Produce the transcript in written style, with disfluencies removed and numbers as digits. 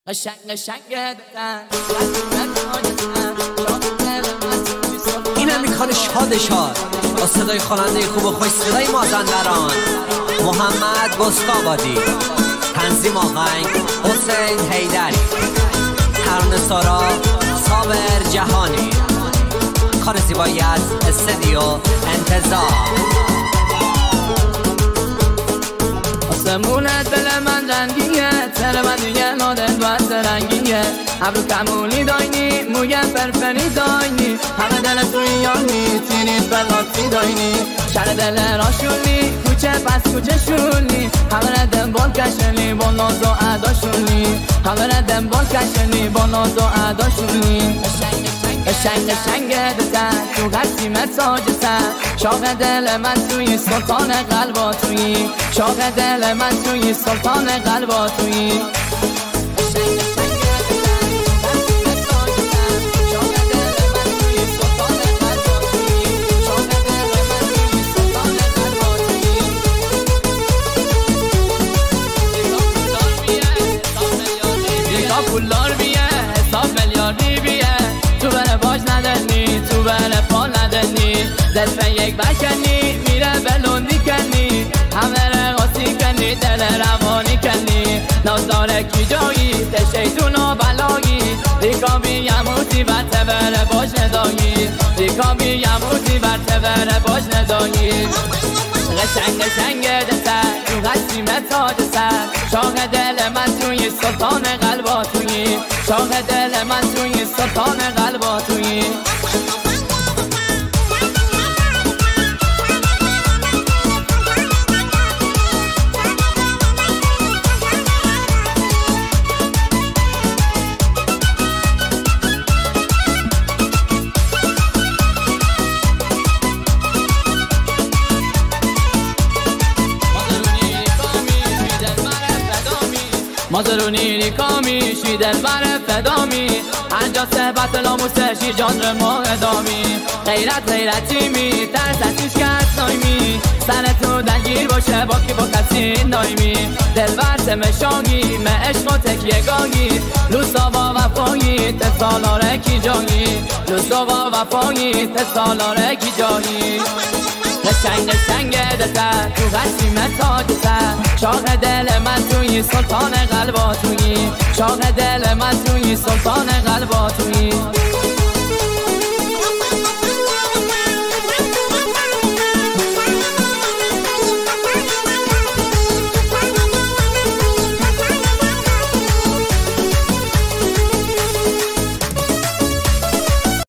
این امیرخان شاد با صدای خواننده خوب و خوش صدای مازندران محمد بسکابادی، تنظیم آهنگ حسین حیدری، ترانه سارا صابر جهانی، کار زیبایی از استودیو انتظار. آسمون دل من رنگیه، تر من دیگه نادن دوست رنگیه، ابرو کمونی داینی، موی فرفری داینی، همه دل توی یانی، تینیت بلاتی داینی، شهر دل راشونی، کوچه پس کوچه شونی، همه ردم بال کشنی، با ناز و عداشونی، همه ردم بال کشنی، با ناز و عداشونی. قشنگ دلتر تو قسیمت ساجتر، شاق دل من توی سلطان قلبا توی، شاق دل من توی سلطان قلبا توی. پولدار بیه حساب میلیاردی بیه، تو بره باج ندنی، تو بره پال ندنی، دست یک بکنی میره بلوندی کنی، همه رقاصی کنی دل روانی کنی، نازداره کی جایی تشیطون و بلایی، ریکابی یموتی برته بره باج ندایی، ریکابی یموتی برته بره باج ندایی. قشنگ دلتر تو قسیمت تاج سر، شاق دل من توی سلطان قلبا توی، شاق دل من توی سلطان قلبا توی. مازرونی ریکامی شی دلبر فدامی، انجا صحبت لاموسشی جان ما ادامی، غیرتی می ترسشیش کسایی می، سر تو دلگیر باشه باکی با کسی نایمی، دلبر سمشاگی مه عشق و تکیه گاهی، لوسا با وفایی تسالاره کی جایی، لوسا با وفایی تسالاره کی جایی. قشنگ دلتر تو قسیمت تاج سر، شاق دل من توی سلطان قلبا توی، شاق دل من توی سلطان قلبا توی.